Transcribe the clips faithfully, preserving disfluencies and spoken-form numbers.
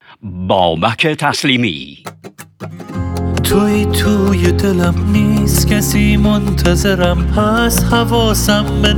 بابک تسلیمی. توی توی دلم نیست، کسی منتظرم هست، حواسم به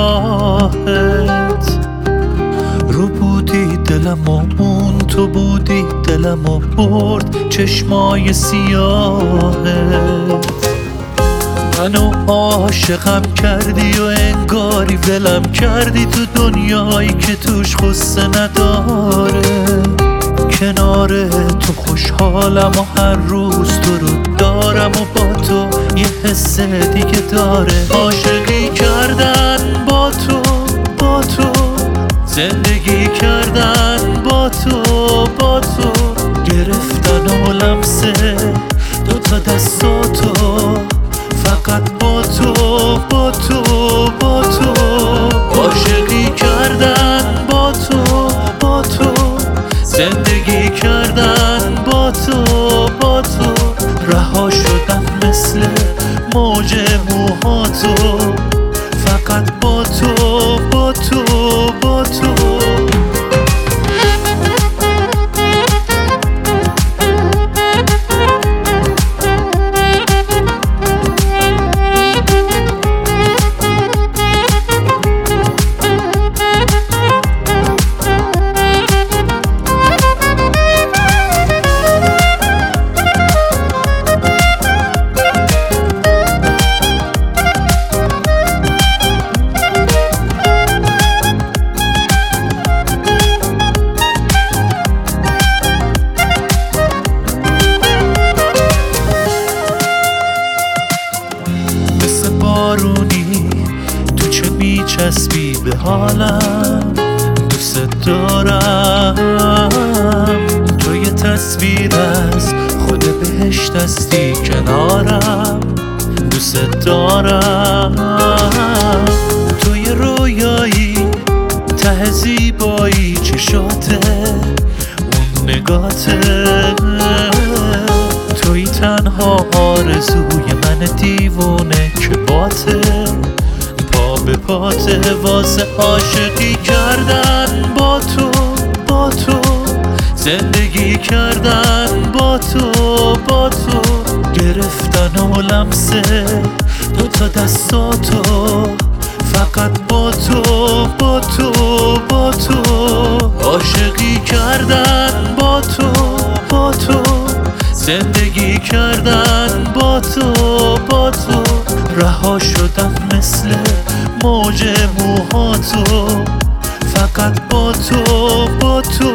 نگاهت. رو بودی دلم و اون تو بودی دلم و برد چشمای سیاهت. منو عاشقم کردی و انگاری ولم کردی تو دنیایی که توش غصه نداره. کنار تو خوشحالم و هر روز تو رو دارم و با تو یه حس دیگه داره. عاشقی کردن با تو با تو، زندگی کردن با تو با تو، گرفتن و لمسه دوتا دستاتو، فقط با تو با تو با تو. عاشقی کردن با تو با تو، زندگی کردن با تو با تو، رها شدن مثل موج موهاتو، فقط با تو با تو با تو. بارونی تو چه میچسبی به حالم، دوست دارم. تو یه تصویر از خود بهشت هستی کنارم، دوست دارم. تو یه رویایی ته زیبایی چشاته اون نگاته. توی تنها آرزوی من دیوونه که باته، پا به پاته واسه عاشقی کردن با تو با تو، زندگی کردن با تو با تو، گرفتن و لمسه دوتا دستاتو، فقط با تو با تو با تو. عاشقی کردن با تو با تو، زندگی کردن با تو با تو، رها شدن مثل موج موهاتو، فقط با تو با تو